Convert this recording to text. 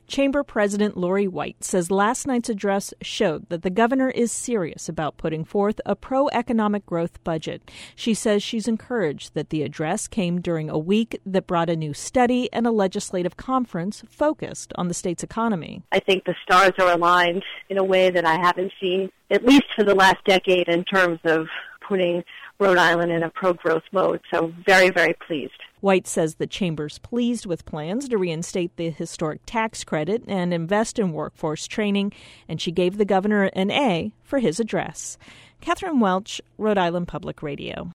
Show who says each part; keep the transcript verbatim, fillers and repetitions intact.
Speaker 1: Chamber President Lori White says last night's address showed that the governor is serious about putting forth a pro-economic growth budget. She says she's encouraged that the address came during a week that brought a new study and a legislative conference focused on the state's economy.
Speaker 2: I think the stars are aligned in a way that I haven't seen, at least for the last decade, in terms of putting Rhode Island in a pro-growth mode. So very, very pleased.
Speaker 1: White says the chamber's pleased with plans to reinstate the historic tax credit and invest in workforce training, and she gave the governor an A for his address. Catherine Welch, Rhode Island Public Radio.